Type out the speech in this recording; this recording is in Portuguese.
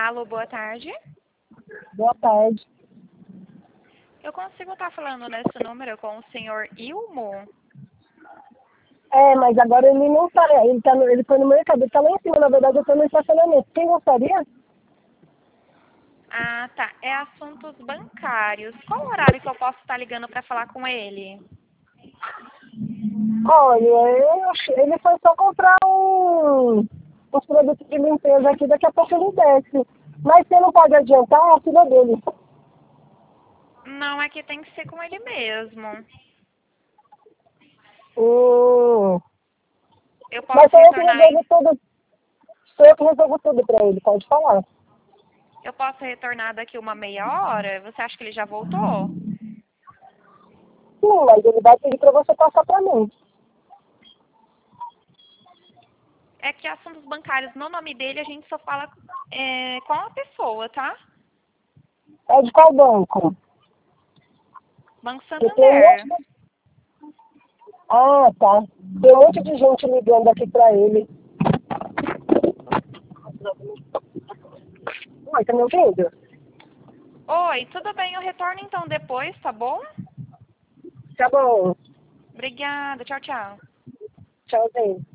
Alô, boa tarde. Boa tarde. Eu consigo estar falando nesse número com o senhor Ilmo? Mas agora ele não tá, ele foi no mercado, ele tá lá em cima, na verdade eu tô no estacionamento. Quem gostaria? Ah, tá. É assuntos bancários. Qual o horário que eu posso estar ligando para falar com ele? Olha, ele foi só comprar uns produtos de limpeza aqui, daqui a pouco ele desce. Mas você não pode adiantar a filha dele. Não, é que tem que ser com ele mesmo. Hum, Eu mas posso retornar sou eu que resolvo tudo pra ele, pode falar. daqui uma meia hora? Você acha que ele já voltou? Sim, mas ele vai pedir pra você passar pra mim. É que assuntos bancários no nome dele a gente só fala com a pessoa, tá? É de qual banco? Banco Porque tem um monte Santander. de... Ah, tá. Tem um monte de gente ligando aqui pra ele. Oi, tá me ouvindo? Oi, tudo bem? Eu retorno então depois, tá bom? Tá bom. Obrigada. Tchau, tchau. Tchauzinho.